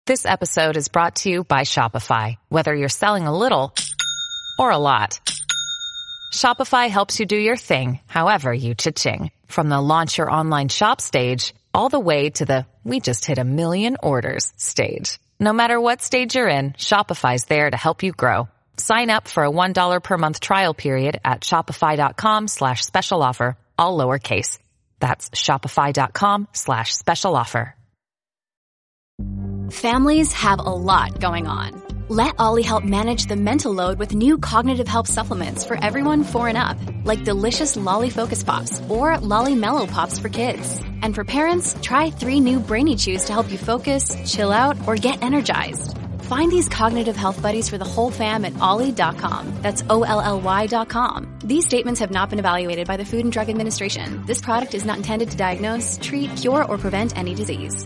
This episode is brought to you by Shopify. Whether you're selling a little or a lot, Shopify helps you do your thing, however you cha-ching. From the launch your online shop stage, all the way to the we just hit 1 million orders stage. No matter what stage you're in, Shopify's there to help you grow. Sign up for a $1 per month trial period at shopify.com/special offer, all lowercase. That's shopify.com/special offer. Families have a lot going on. Let Ollie help manage the mental load with new cognitive help supplements for everyone 4 and up, like delicious Lolly Focus Pops or Lolly Mellow Pops for kids. And for parents, try 3 new Brainy Chews to help you focus, chill out, or get energized. Find these cognitive health buddies for the whole fam at ollie.com. That's OLLY.com. These statements have not been evaluated by the Food and Drug Administration. This product is not intended to diagnose, treat, cure, or prevent any disease.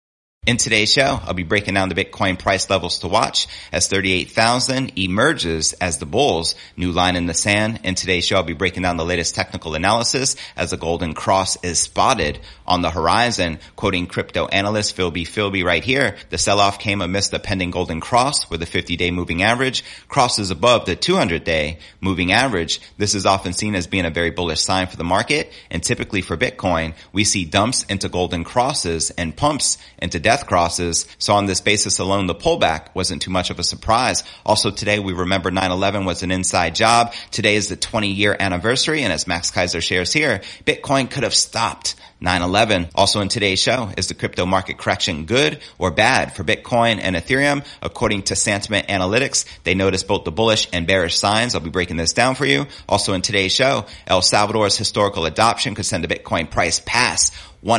In today's show, I'll be breaking down the Bitcoin price levels to watch as 38,000 emerges as the bulls' new line in the sand. In today's show, I'll be breaking down the latest technical analysis as the golden cross is spotted on the horizon. Quoting crypto analyst Philby right here, the sell-off came amidst the pending golden cross where the 50-day moving average crosses above the 200-day moving average. This is often seen as being a very bullish sign for the market, and typically for Bitcoin, we see dumps into golden crosses and pumps into death crosses. So on this basis alone, the pullback wasn't too much of a surprise. Also today, we remember 9/11 was an inside job. Today is the 20-year anniversary, and as Max Kaiser shares here, Bitcoin could have stopped 9/11. Also in today's show, is the crypto market correction good or bad for Bitcoin and Ethereum? According to Sentiment Analytics, they notice both the bullish and bearish signs. I'll be breaking this down for you. Also in today's show, El Salvador's historical adoption could send the Bitcoin price past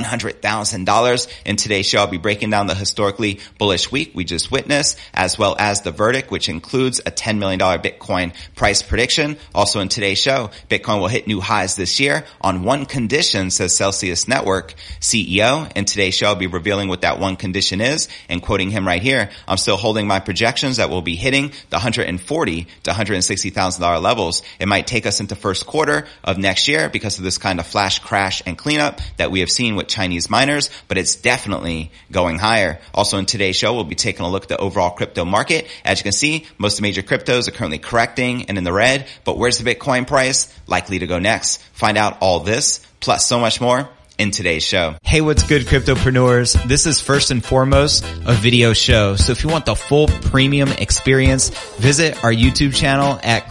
$100,000. In today's show, I'll be breaking down the historically bullish week we just witnessed, as well as the verdict, which includes a $10 million Bitcoin price prediction. Also in today's show, Bitcoin will hit new highs this year on one condition, says Celsius Network CEO. In today's show, I'll be revealing what that one condition is and quoting him right here. I'm still holding my projections that we'll be hitting the $140,000 to $160,000 levels. It might take us into first quarter of next year because of this kind of flash crash and cleanup that we have seen with Chinese miners, but it's definitely going higher. Also in today's show, we'll be taking a look at the overall crypto market. As you can see, most of the major cryptos are currently correcting and in the red, but where's the Bitcoin price likely to go next? Find out all this, plus so much more in today's show. Hey, what's good, cryptopreneurs? This is first and foremost a video show. So if you want the full premium experience, visit our YouTube channel at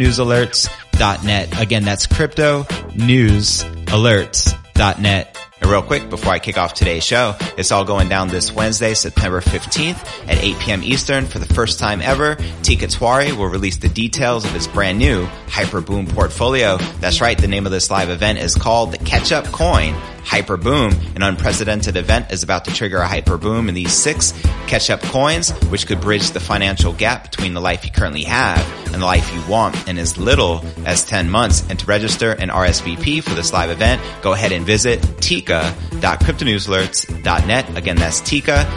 cryptonewsalerts.net. Again, that's cryptonewsalerts.net. And real quick, before I kick off today's show, it's all going down this Wednesday, September 15th at 8 p.m. Eastern. For the first time ever, Teeka Tiwari will release the details of his brand new Hyperboom portfolio. That's right, the name of this live event is called the Catch-Up Coin Hyperboom. An unprecedented event is about to trigger a hyperboom in these 6 catch-up coins, which could bridge the financial gap between the life you currently have and the life you want in as little as 10 months. And to register an RSVP for this live event, go ahead and visit teeka.cryptonewsalerts.net. Again, that's Teeka,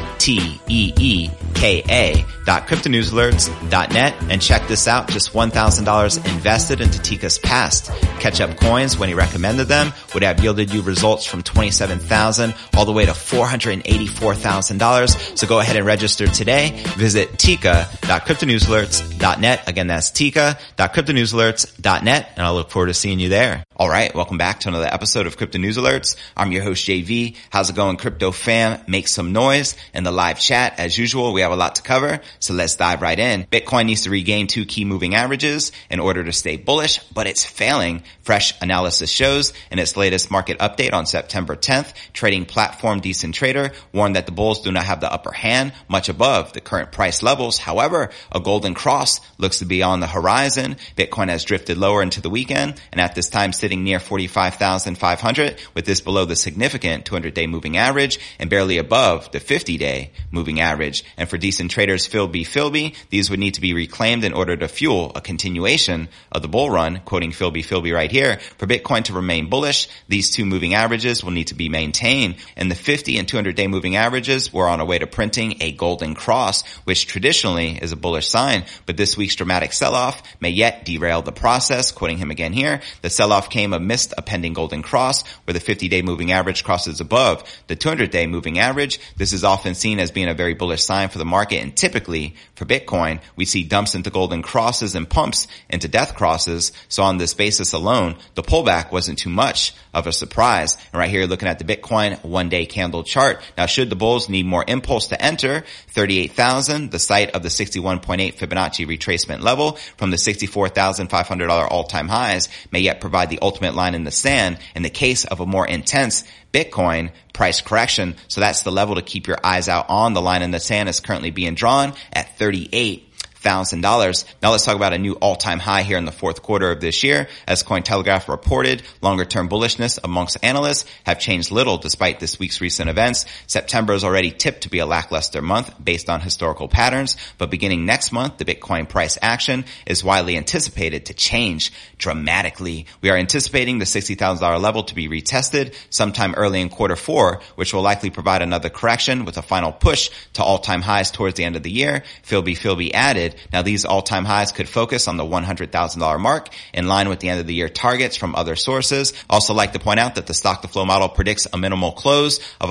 TEEKA.cryptonewsalerts.net. And check this out, just $1,000 invested into Teeka's past catch-up coins when he recommended them would have yielded you results from $27,000 all the way to $484,000. So go ahead and register today. Visit teeka.cryptonewsalerts.net. Again, that's teeka.cryptonewsalerts.net. And I look forward to seeing you there. All right, welcome back to another episode of Crypto News Alerts. I'm your host, JV. How's it going, crypto fam? Make some noise in the live chat. As usual, we have a lot to cover, so let's dive right in. Bitcoin needs to regain 2 key moving averages in order to stay bullish, but it's failing. Fresh analysis shows in its latest market update on September 10th, trading platform Decent Trader warned that the bulls do not have the upper hand much above the current price levels. However, a golden cross looks to be on the horizon. Bitcoin has drifted lower into the weekend, and at this time sitting near 45,500, with this below the significant 200-day moving average and barely above the 50-day moving average. And for Decent Traders Philby, these would need to be reclaimed in order to fuel a continuation of the bull run. Quoting Philby right here, for Bitcoin to remain bullish, these 2 moving averages will need to be maintained. And the 50 and 200-day moving averages were on a way to printing a golden cross, which traditionally is a bullish sign. But this week's dramatic sell-off may yet derail the process. Quoting him again here, the sell-off came came amidst a pending golden cross where the 50-day moving average crosses above the 200-day moving average. This is often seen as being a very bullish sign for the market, and typically for Bitcoin, we see dumps into golden crosses and pumps into death crosses. So on this basis alone, the pullback wasn't too much of a surprise. And right here, looking at the Bitcoin one-day candle chart. Now, should the bulls need more impulse to enter 38,000, the site of the 61.8 Fibonacci retracement level from the $64,500 all-time highs, may yet provide the ultimate line in the sand in the case of a more intense Bitcoin price correction. So that's the level to keep your eyes out on. The line in the sand is currently being drawn at $38,000. Now let's talk about a new all-time high here in the fourth quarter of this year. As Cointelegraph reported, longer-term bullishness amongst analysts have changed little despite this week's recent events. September is already tipped to be a lackluster month based on historical patterns, but beginning next month, the Bitcoin price action is widely anticipated to change dramatically. We are anticipating the $60,000 level to be retested sometime early in quarter four, which will likely provide another correction with a final push to all-time highs towards the end of the year. Philby added. Now, these all-time highs could focus on the $100,000 mark in line with the end of the year targets from other sources. Also like to point out that the stock to flow model predicts a minimal close of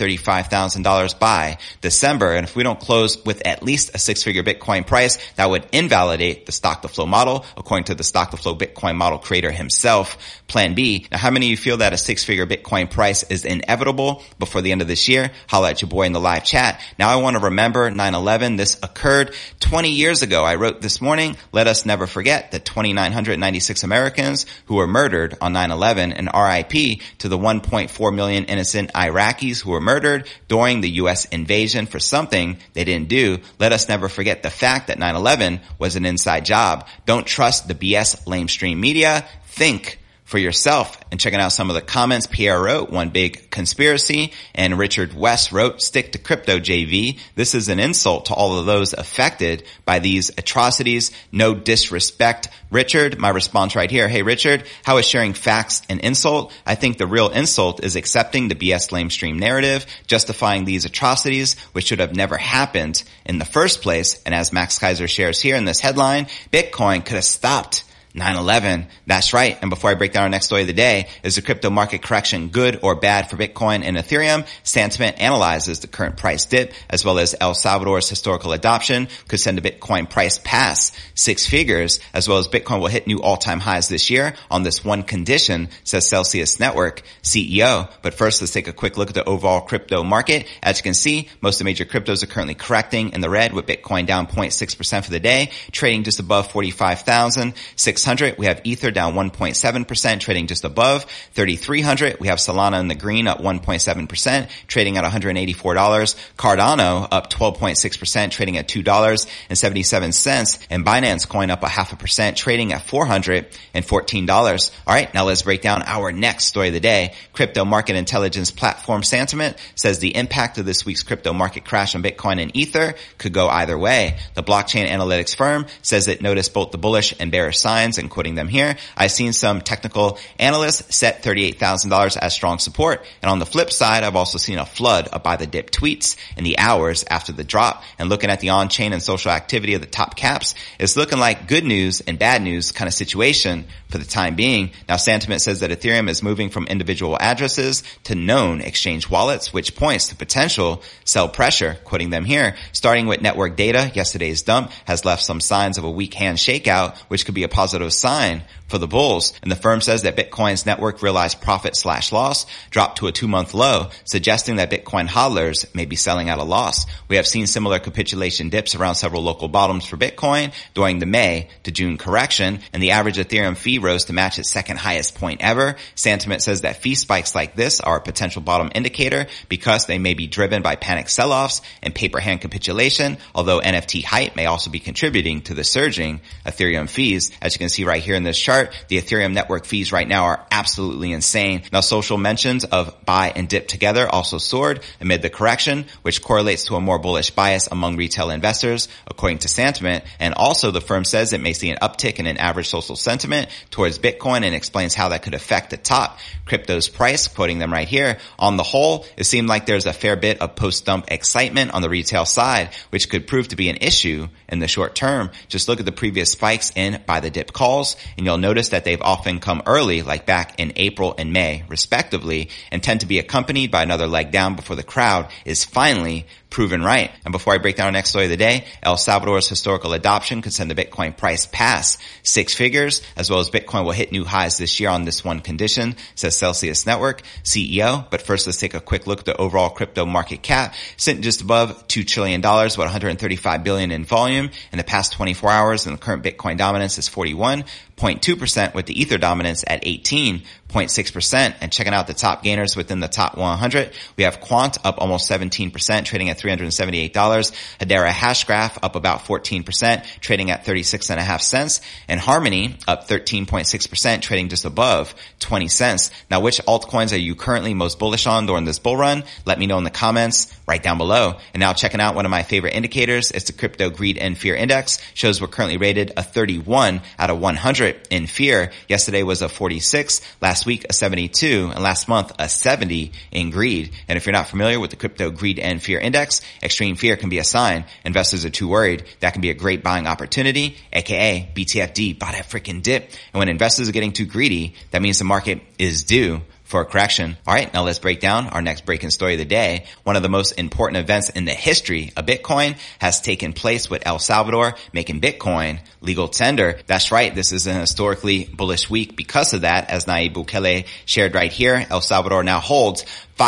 $135,000 by December. And if we don't close with at least a six-figure Bitcoin price, that would invalidate the stock to flow model, according to the stock to flow Bitcoin model creator himself, Plan B. Now, how many of you feel that a six-figure Bitcoin price is inevitable before the end of this year? Holla at your boy in the live chat. Now, I want to remember 9/11. This occurred 20 years ago. I wrote this morning, let us never forget the 2,996 Americans who were murdered on 9/11, and RIP to the 1.4 million innocent Iraqis who were murdered during the U.S. invasion for something they didn't do. Let us never forget the fact that 9/11 was an inside job. Don't trust the BS lamestream media. Think for yourself. And checking out some of the comments, Pierre wrote, one big conspiracy, and Richard West wrote, stick to crypto, JV. This is an insult to all of those affected by these atrocities. No disrespect. Richard, my response right here. Hey, Richard, how is sharing facts an insult? I think the real insult is accepting the BS lamestream narrative, justifying these atrocities, which should have never happened in the first place. And as Max Kaiser shares here in this headline, Bitcoin could have stopped 9/11. That's right. And before I break down our next story of the day, is the crypto market correction good or bad for Bitcoin and Ethereum? Santiment analyzes the current price dip as well as El Salvador's historical adoption could send the Bitcoin price past six figures, as well as Bitcoin will hit new all-time highs this year on this one condition, says Celsius Network CEO. But first, let's take a quick look at the overall crypto market. As you can see, most of the major cryptos are currently correcting in the red, with Bitcoin down 0.6% for the day, trading just above 45,600. We have Ether down 1.7%, trading just above 3,300. We have Solana in the green up 1.7%, trading at $184. Cardano up 12.6%, trading at $2.77. And Binance Coin up 0.5%, trading at $414. All right, now let's break down our next story of the day. Crypto market intelligence platform Santiment says the impact of this week's crypto market crash on Bitcoin and Ether could go either way. The blockchain analytics firm says it noticed both the bullish and bearish signs, and quoting them here, I've seen some technical analysts set $38,000 as strong support. And on the flip side, I've also seen a flood of buy the dip tweets in the hours after the drop. And looking at the on-chain and social activity of the top caps, it's looking like good news and bad news kind of situation for the time being. Now, Santiment says that Ethereum is moving from individual addresses to known exchange wallets, which points to potential sell pressure. Quoting them here, starting with network data, yesterday's dump has left some signs of a weak hand shakeout, which could be a positive sign for the bulls. And the firm says that Bitcoin's network realized profit/loss dropped to a 2-month low, suggesting that Bitcoin hodlers may be selling at a loss. We have seen similar capitulation dips around several local bottoms for Bitcoin during the May to June correction, and the average Ethereum fee rose to match its second highest point ever. Santiment says that fee spikes like this are a potential bottom indicator because they may be driven by panic sell-offs and paper hand capitulation, although NFT hype may also be contributing to the surging Ethereum fees. As you can see right here in this chart, the Ethereum network fees right now are absolutely insane. Now, social mentions of buy and dip together also soared amid the correction, which correlates to a more bullish bias among retail investors, according to Santiment. And also, the firm says it may see an uptick in an average social sentiment towards Bitcoin and explains how that could affect the top crypto's price, quoting them right here. On the whole, it seemed like there's a fair bit of post-dump excitement on the retail side, which could prove to be an issue in the short term. Just look at the previous spikes in buy the dip calls, and you'll notice that they've often come early, like back in April and May, respectively, and tend to be accompanied by another leg down before the crowd is finally proven right. And before I break down our next story of the day, El Salvador's historical adoption could send the Bitcoin price past 6 figures, as well as Bitcoin will hit new highs this year on this one condition, says Celsius Network CEO. But first, let's take a quick look at the overall crypto market cap, sitting just above $2 trillion, with $135 billion in volume in the past 24 hours, and the current Bitcoin dominance is 41.2%, with the Ether dominance at 18.6%. And checking out the top gainers within the top 100, we have Quant up almost 17%, trading at $378. Hedera Hashgraph up about 14%, trading at 36.5 cents. And Harmony up 13.6%, trading just above 20 cents. Now, which altcoins are you currently most bullish on during this bull run? Let me know in the comments right down below. And now checking out one of my favorite indicators, it's the Crypto Greed and Fear Index. Shows we're currently rated a 31 out of 100 in fear. Yesterday was a 46, last week a 72, and last month a 70 in greed. And if you're not familiar with the Crypto Greed and Fear Index, extreme fear can be a sign investors are too worried. That can be a great buying opportunity, aka BTFD, buy that freaking dip. And when investors are getting too greedy, that means the market is due for a correction. All right, now let's break down our next breaking story of the day. One of the most important events in the history of Bitcoin has taken place with El Salvador making Bitcoin legal tender. That's right, this is an historically bullish week because of that. As Nayib Bukele shared right here, El Salvador now holds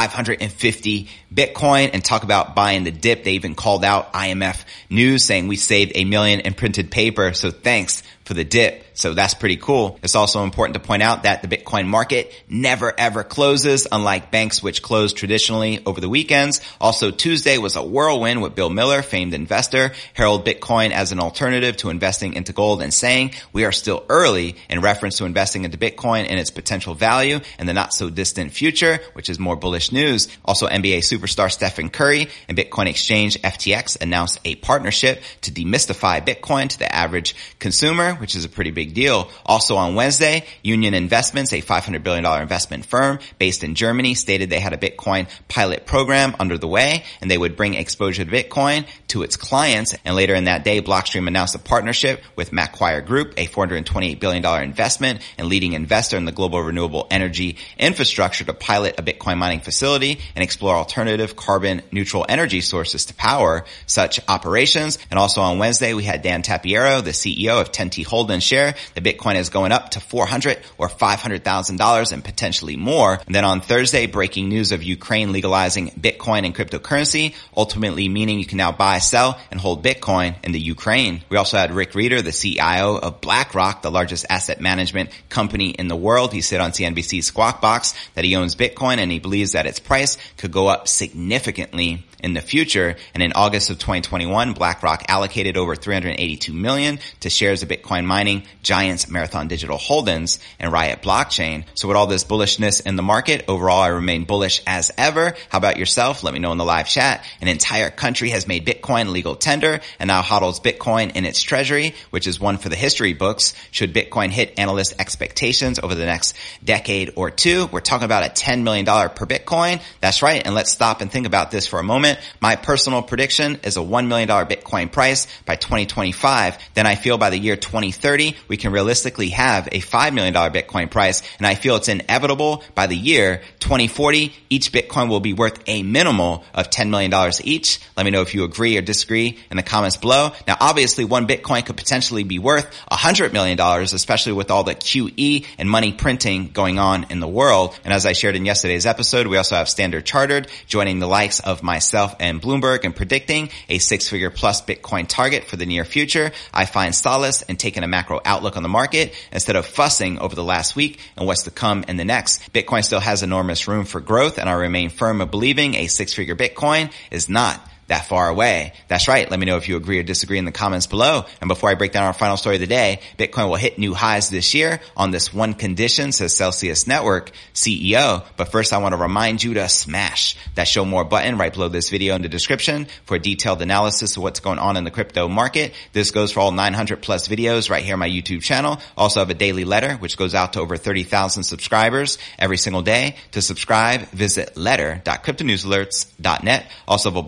550 Bitcoin, and talk about buying the dip. They even called out IMF News saying we saved $1 million in printed paper. So thanks for the dip. So that's pretty cool. It's also important to point out that the Bitcoin market never ever closes, unlike banks which close traditionally over the weekends. Also, Tuesday was a whirlwind with Bill Miller, famed investor, heralded Bitcoin as an alternative to investing into gold and saying we are still early in reference to investing into Bitcoin and its potential value in the not so distant future, which is more bullish news. Also, NBA superstar Stephen Curry and Bitcoin exchange FTX announced a partnership to demystify Bitcoin to the average consumer, which is a pretty big deal. Also on Wednesday, Union Investments, a $500 billion investment firm based in Germany, stated they had a Bitcoin pilot program under the way and they would bring exposure to Bitcoin to its clients. And later in that day, Blockstream announced a partnership with Macquarie Group, a $428 billion investment and leading investor in the global renewable energy infrastructure, to pilot a Bitcoin mining facility and explore alternative carbon neutral energy sources to power such operations. And also on Wednesday, we had Dan Tapiero, the CEO of 10T Hold'em share. The Bitcoin is going up to $400,000 or $500,000 and potentially more. And then on Thursday, breaking news of Ukraine legalizing Bitcoin and cryptocurrency, ultimately meaning you can now buy, sell, and hold Bitcoin in the Ukraine. We also had Rick Reeder, the CIO of BlackRock, the largest asset management company in the world. He said on CNBC's Squawk Box that he owns Bitcoin and he believes that its price could go up significantly in the future. And in August of 2021, BlackRock allocated over $382 million to shares of Bitcoin mining giants Marathon Digital Holdings and Riot Blockchain. So with all this bullishness in the market, overall I remain bullish as ever. How about yourself? Let me know in the live chat. An entire country has made Bitcoin legal tender and now hodls Bitcoin in its treasury, which is one for the history books. Should Bitcoin hit analyst expectations over the next decade or two? We're talking about a $10 million per Bitcoin. That's right. And let's stop and think about this for a moment. My personal prediction is a $1 million Bitcoin price by 2025. Then I feel by the year 2030, we can realistically have a $5 million Bitcoin price. And I feel it's inevitable by the year 2040, each Bitcoin will be worth a minimal of $10 million each. Let me know if you agree or disagree in the comments below. Now, obviously, one Bitcoin could potentially be worth $100 million, especially with all the QE and money printing going on in the world. And as I shared in yesterday's episode, we also have Standard Chartered joining the likes of myself and Bloomberg and predicting a 6-figure plus Bitcoin target for the near future. I find solace in taking a macro outlook on the market instead of fussing over the last week and what's to come in the next. Bitcoin still has enormous room for growth, and I remain firm of believing a 6-figure Bitcoin is not that far away. That's right. Let me know if you agree or disagree in the comments below. And before I break down our final story of the day, Bitcoin will hit new highs this year on this one condition, says Celsius Network CEO. But first, I want to remind you to smash that show more button right below this video in the description for a detailed analysis of what's going on in the crypto market. This goes for all 900 plus videos right here on my YouTube channel. Also have a daily letter, which goes out to over 30,000 subscribers every single day. To subscribe, visit letter.cryptonewsalerts.net. Also have a blog I update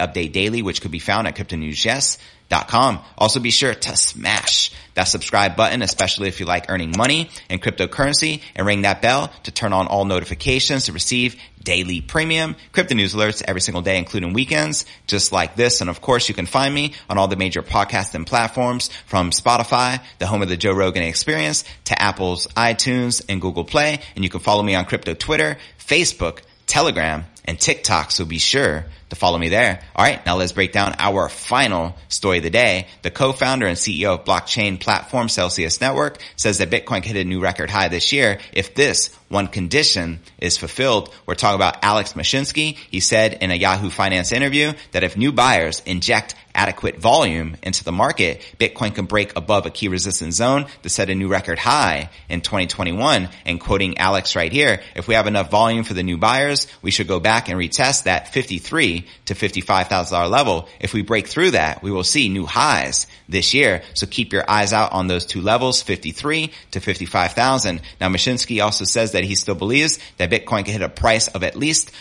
update daily, which could be found at cryptonewsyes.com. Also be sure to smash that subscribe button, especially if you like earning money in cryptocurrency, and ring that bell to turn on all notifications to receive daily premium crypto news alerts every single day, including weekends, just like this. And of course, you can find me on all the major podcasting platforms, from Spotify, the home of the Joe Rogan Experience, to Apple's iTunes and Google Play. And you can follow me on crypto Twitter, Facebook, Telegram, and TikTok, so be sure to follow me there. All right, now let's break down our final story of the day. The co-founder and CEO of blockchain platform Celsius Network says that Bitcoin could hit a new record high this year if this one condition is fulfilled. We're talking about Alex Mashinsky. He said in a Yahoo Finance interview that if new buyers inject adequate volume into the market, Bitcoin can break above a key resistance zone to set a new record high in 2021. And quoting Alex right here, if we have enough volume for the new buyers, we should go back and retest that $53,000 to $55,000 level. If we break through that, we will see new highs this year. So keep your eyes out on those two levels, 53 to 55,000. Now, Mashinsky also says that he still believes that Bitcoin can hit a price of at least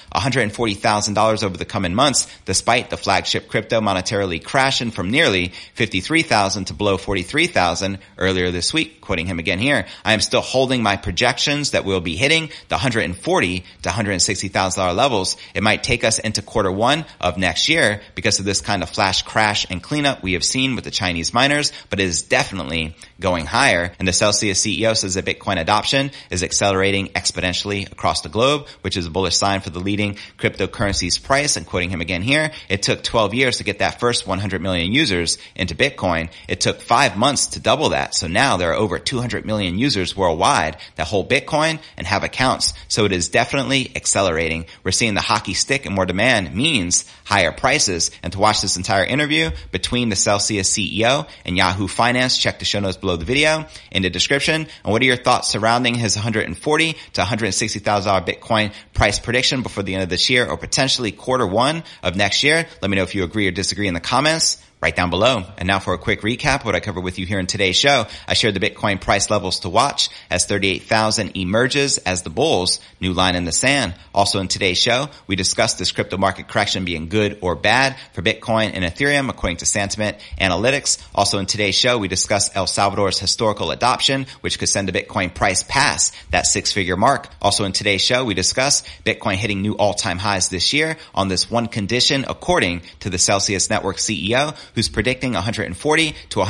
$140,000 over the coming months, despite the flagship crypto monetarily crashing from nearly 53,000 to below 43,000 earlier this week. Quoting him again here, I am still holding my projections that we'll be hitting the $140,000 to $160,000 levels. It might take us into quarter one of next year because of this kind of flash crash and cleanup we have seen with the Chinese miners, but it is definitely going higher. And the Celsius CEO says that Bitcoin adoption is accelerating exponentially across the globe, which is a bullish sign for the leading cryptocurrency's price. And quoting him again here, it took 12 years to get that first 100 million users into Bitcoin. It took 5 months to double that. So now there are over 200 million users worldwide that hold Bitcoin and have accounts. So it is definitely accelerating. We're seeing the hockey stick, and more demand means higher prices. And to watch this entire interview between the Celsius CEO and Yahoo Finance, check the show notes below the video in the description. And what are your thoughts surrounding his $140,000 to $160,000 Bitcoin price prediction before the end of this year, or potentially quarter one of next year? Let me know if you agree or disagree in the comments right down below. And now for a quick recap of what I covered with you here in today's show. I shared the Bitcoin price levels to watch as 38,000 emerges as the bulls' new line in the sand. Also in today's show, we discussed this crypto market correction being good or bad for Bitcoin and Ethereum according to Sentiment Analytics. Also in today's show, we discussed El Salvador's historical adoption, which could send the Bitcoin price past that six-figure mark. Also in today's show, we discussed Bitcoin hitting new all-time highs this year on this one condition, according to the Celsius Network CEO, who's predicting $140,000 to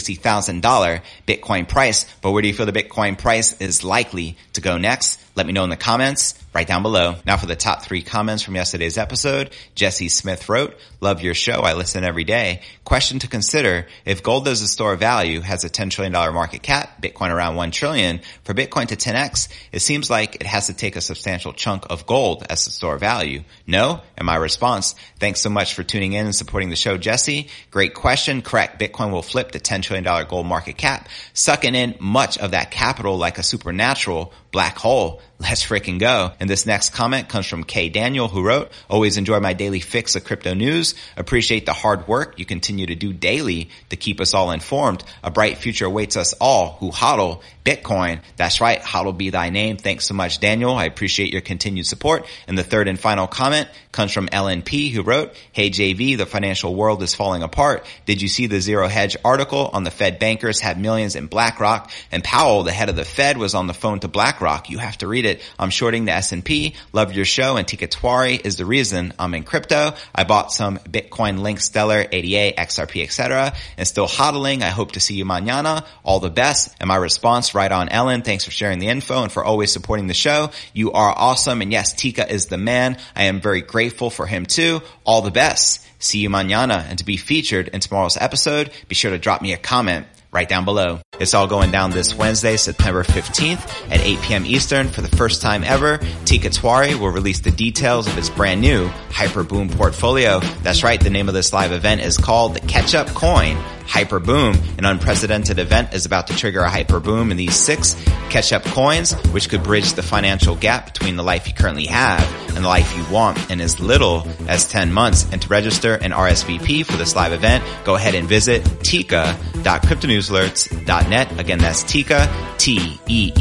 $160,000 Bitcoin price. But where do you feel the Bitcoin price is likely to go next? Let me know in the comments right down below. Now for the top 3 comments from yesterday's episode. Jesse Smith wrote, love your show. I listen every day. Question to consider: if gold as a store of value has a $10 trillion market cap, Bitcoin around $1 trillion, for Bitcoin to 10x, it seems like it has to take a substantial chunk of gold as a store of value. No? And my response: thanks so much for tuning in and supporting the show, Jesse. Great question. Correct. Bitcoin will flip the $10 trillion gold market cap, sucking in much of that capital like a supernatural black hole. Let's freaking go. And this next comment comes from K. Daniel, who wrote, always enjoy my daily fix of crypto news. Appreciate the hard work you continue to do daily to keep us all informed. A bright future awaits us all who hodl Bitcoin. That's right. Hodl be thy name. Thanks so much, Daniel. I appreciate your continued support. And the third and final comment comes from LNP, who wrote, hey, JV, the financial world is falling apart. Did you see the Zero Hedge article on the Fed bankers had millions in BlackRock, and Powell, the head of the Fed, was on the phone to BlackRock? You have to read it. I'm shorting the S&P. Love your show, and Tika Twari is the reason I'm in crypto. I bought some Bitcoin, Link, Stellar, ADA, XRP, etc., and still hodling. I hope to see you mañana. All the best. And my response, right on, Ellen. Thanks for sharing the info and for always supporting the show. You are awesome. And yes, Tika is the man. I am very grateful for him too. All the best. See you mañana. And to be featured in tomorrow's episode, be sure to drop me a comment right down below. It's all going down this Wednesday, September 15th at 8 p.m. Eastern. For the first time ever, Tika Twari will release the details of its brand new Hyperboom portfolio. That's right, the name of this live event is called the Ketchup Coin Hyperboom. An unprecedented event is about to trigger a hyperboom in these 6 Ketchup coins, which could bridge the financial gap between the life you currently have and the life you want in as little as 10 months. And to register and RSVP for this live event, go ahead and visit tika.cryptonewsalerts.net. Again, that's Tika, Teeka,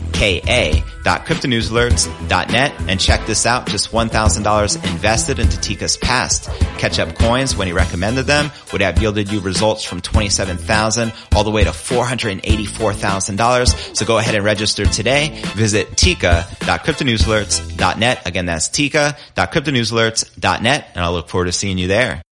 TIKA.cryptonewsalerts.net. And check this out, just $1,000 invested into Tika's past catch-up coins when he recommended them would have yielded you results from $27,000 all the way to $484,000. So go ahead and register today. Visit Tika.cryptonewsalerts.net. Again, that's Tika.cryptonewsalerts.net, and I'll look forward to seeing you there.